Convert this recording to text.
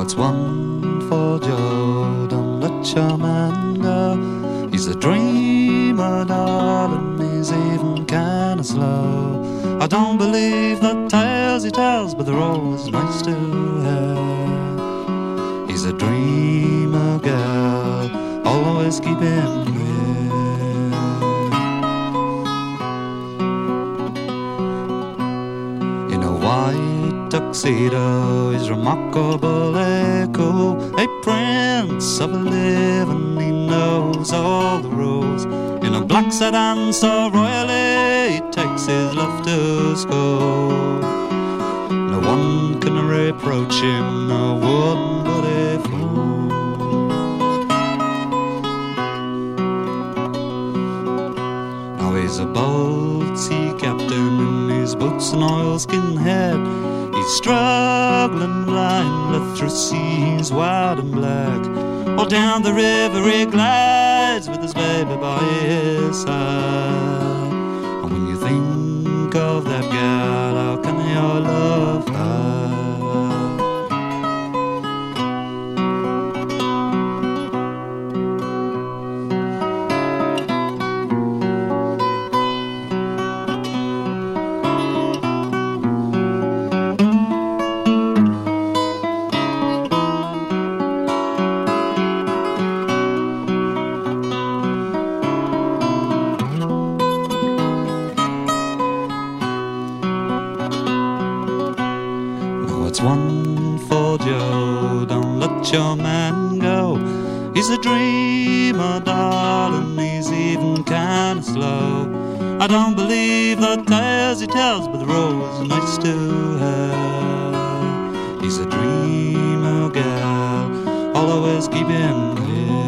it's one for Joe, don't let your man go. He's a dreamer, darling, he's even kinda slow. I don't believe the tales he tells, but they're always nice to hear. He's a dreamer, girl, always keep him near. In a white tuxedo, he's remarkably cool. A prince of a living, he knows all the rules. In a black sedan so royally, he takes his love to school. No one can reproach him, no one but a fool. Now he's a bold sea captain in his boots and oilskin hat. He's struggling blindly through seas wide and black. All down the river he glides with his baby by his side. And when you think of that girl, how can your love hide? It's one for Joe, don't let your man go. He's a dreamer, darling, he's even kinda slow. I don't believe the tales he tells, but they're always nice to hear. He's a dreamer, girl, I'll always keep him near.